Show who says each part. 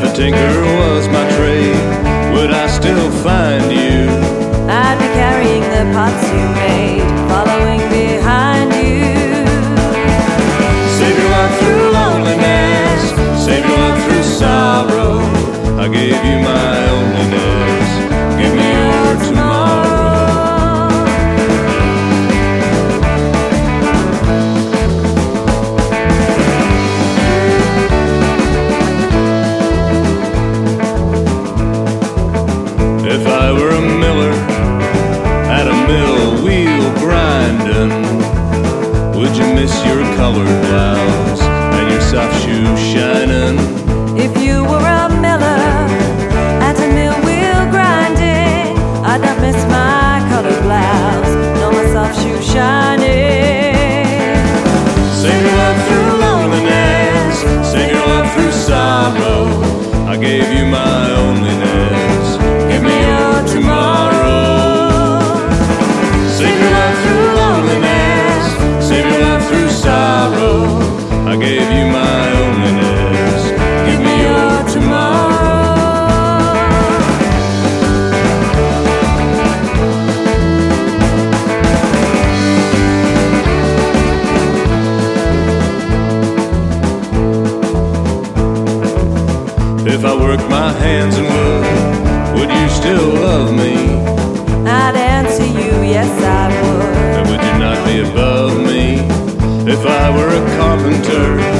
Speaker 1: If a tinker was my trade, would I still find you?
Speaker 2: I'd be carrying the pots you made, following behind you.
Speaker 1: Save your love through loneliness, save your love through sorrow. I gave you my loneliness, give me your tomorrow. If I were a miller at a mill wheel grinding, would you miss your colored blouse and your soft shoes shining?
Speaker 2: If you were a miller at a mill wheel grinding, I'd not miss my colored blouse nor my soft shoes shining.
Speaker 1: Save your love through loneliness, save your love through sorrow. I gave you my loneliness, give me your tomorrow. Save your love through loneliness, save your love through sorrow. I gave you my loneliness, give me your tomorrow. If I worked my hands in wood, would you still love me?
Speaker 2: I'd answer you, yes I would.
Speaker 1: And would you not be above me? If I were a carpenter